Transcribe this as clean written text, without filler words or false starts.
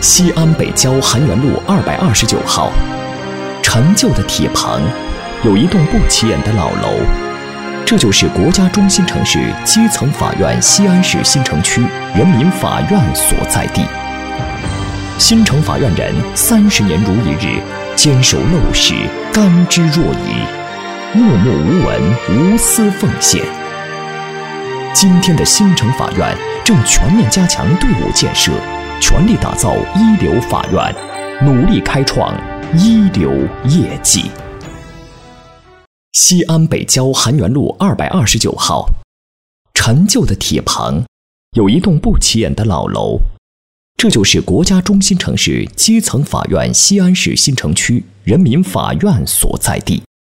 西安北郊韩园路229号，陈旧的铁棚，有一栋不起眼的老楼，这就是国家中心城市基层法院西安市新城区人民法院所在地。新城法院人30年如一日，坚守陋室，甘之若饴，默默无闻，无私奉献。今天的新城法院正全面加强队伍建设，全力打造一流法院，努力开创一流业绩。西安北郊韩园路229号，陈旧的铁棚，有一栋不起眼的老楼，这就是国家中心城市基层法院西安市新城区人民法院所在地。